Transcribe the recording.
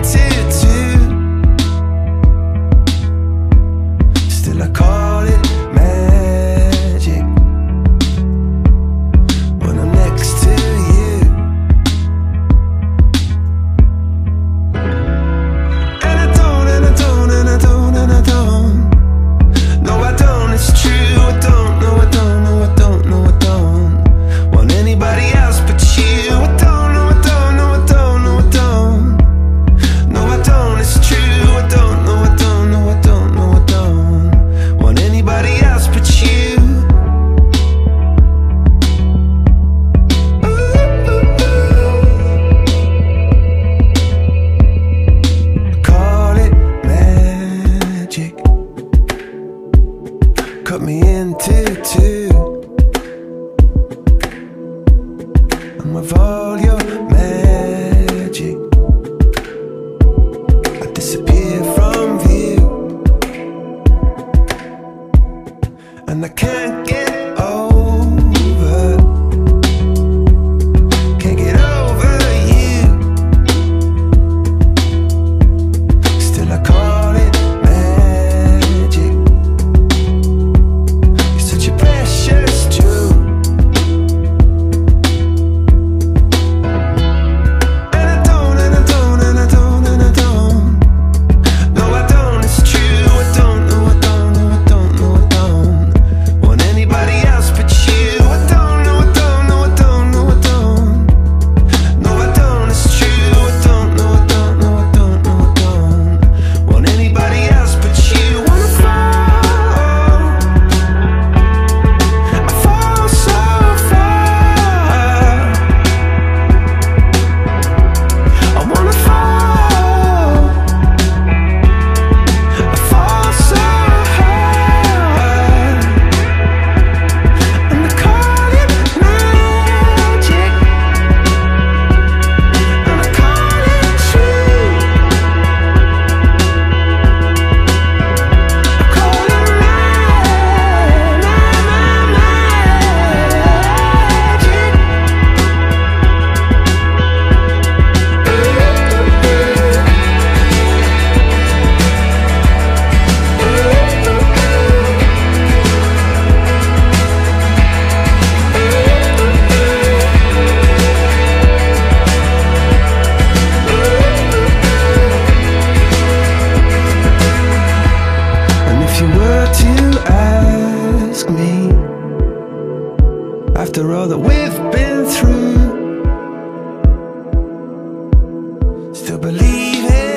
into two. Still I call it magic when I'm next to you. And I don't, and I don't, and I don't, and I don't. No, I don't, it's true. I don't, no, I don't, no, I don't, no, I don't want anybody else but you. I don't, no, I don't, no, I don't, no, I don't. No, I don't, it's true. I don't, no, I don't, no, I don't, no, I don't want anybody else but you. Call it magic. Cut me into two. And with all your magic, I disappear from view. And I can't get over, can't get over you. Still I call it magic. You're such a precious jewel. And I don't, and I don't, and I don't, and I don't. No, I don't, it's true. I don't, no, I don't, no, I don't, no, I don't want anybody else but you. I don't, no, I don't, no, I don't, no, I don't. No, I don't, it's true. I don't, no, I don't, no, I don't, no, I don't want anybody else but you. Wanna fall, I fall so far. I wanna fall, I fall so hard. And I call it magic, and I call it true. I call it And if you were to ask me, after all that we've been through, still believe it.